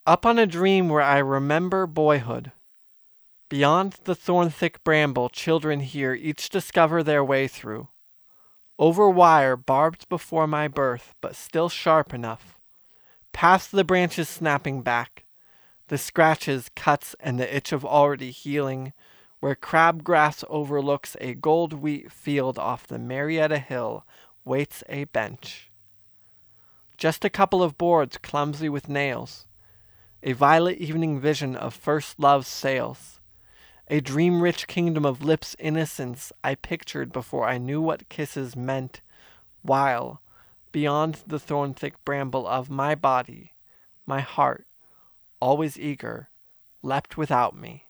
Up on a dream where I remember boyhood. Beyond the thorn-thick bramble children here each discover their way through. Over wire barbed before my birth, but still sharp enough. Past the branches snapping back, the scratches, cuts, and the itch of already healing, where crabgrass overlooks a gold wheat field off the Marietta Hill, waits a bench. Just a couple of boards clumsy with nails, a violet evening vision of first love's sails. A dream-rich kingdom of lips' innocence I pictured before I knew what kisses meant, while, beyond the thorn-thick bramble of my body, my heart, always eager, leapt without me.